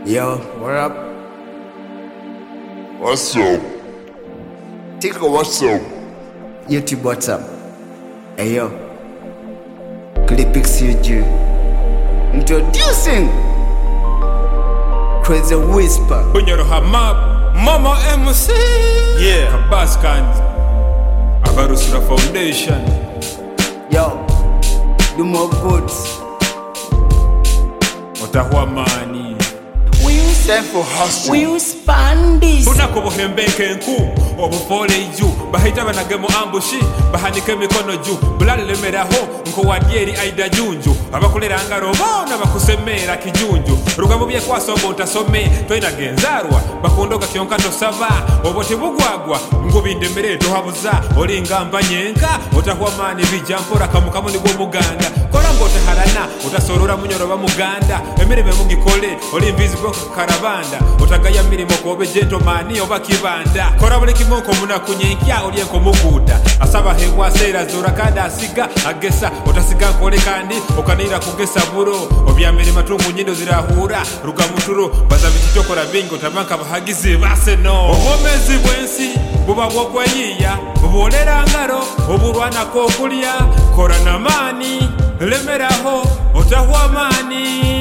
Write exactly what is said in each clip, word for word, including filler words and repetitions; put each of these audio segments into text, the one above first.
Yo, what up? What's up? Tico, what's up? YouTube, what's up? Hey yo, Clipix U G introducing Crazy Whisper. Bunyoro Hamab, Mama M C, Yeah, Kabaskans, Abarusura Foundation. Yo, do more goods. Otahwa mani. Time for hustle. We span this. Bunako buhembeke nku obufole iju bahita banagemo ambushi bahanike mikono ju bulalemeraho nko wadieri aida junju abakulera ngaro bona bakusemera kijunju rugabo bye kwasobo utasome toina genzarwa bakundoga kionka to sava obote bugwagwa ngubinde mbere to habuza oli ngamba nyenka otahwa mani bijampora kamukamo ni bwo muganda kola mbote harana utasorora munyoro ba muganda emirebe mugikole oli invisible karabanda utagaya mirimo kobe gentleman oba kibanda kora buli kimoko muna kunyenkya oli enko muguda asaba hewa sera zora kada asiga agesa utasiga nkole kandi okanira kugesa buro obyambere matungu nyindo zirahura rugamuturo bazabitokora bingo tabanka bahagize base no omezi bwensi buba bwokweyiya bubolera ngaro oburwana ko kulya kora na mani lemeraho otahwa mani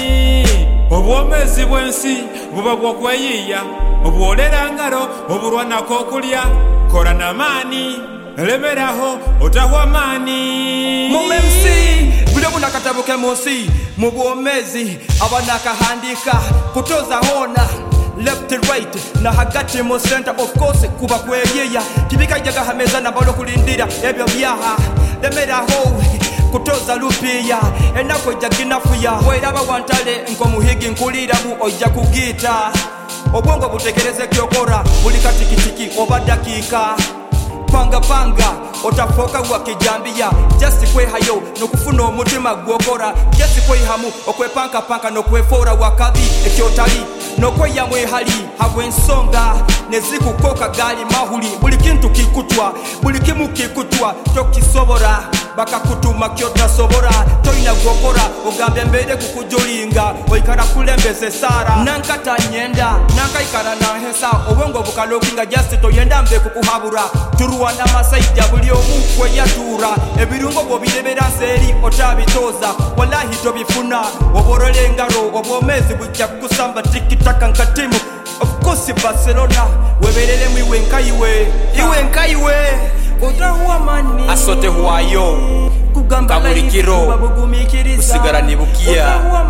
obwomezi bwensi buba bwokweyiya obwolera ngaro oburwana ko kulya kora na mani lemeraho otahwa mani mu M C bule bunakatabuke munsi mu bwomezi abanaka handika kutoza hona left and right na hagati mu center of course kuba kweyiya tibikajaga hameza na balo kulindira ebyo byaha lemeraho kutoza lupiya enako jaginafuya weraba wantale nko muhigi nkulira mu ojja kugita obwongo butekereze kyokora buli katikitiki oba dakika panga panga otafoka wakijambia just kwehayo nokufuna omutima gwokora just kwehamu okwepanka panka nokwefora wakabi ekyotali nokweyamwe hali habwensonga nezikukoka gali mahuli buli kintu kikutwa buli kimu kikutwa tokisobora bakakutuma kyotasobora toina gwokora ogambye mbere kukujulinga oikara kulembeze sara nankata nyenda nankaikara na hesa obwongo bukalokinga just toyenda mbe kukuhabura turuwa na masaija buli omu kweyatura ebirungo bobirebera nseri otabitoza wallahi tobifuna oborole engaro obwomezi bujja kusamba tikitaka nkatimu of course Barcelona weberere mwiwe nkaiwe iwe nkaiwe otahuwa mani asote huwayo kabulikiro usigara nibukia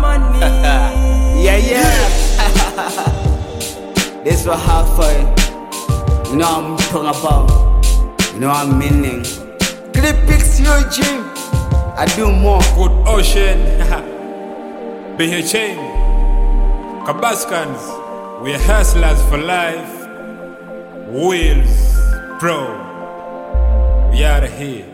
Yeah, yeah. This what happen. You know what I'm talking about. You know what I'm meaning. Clipix U G. I do more. Good Ocean B H M Kabaskans, we are hustlers for life. Wheels Pro, we are here.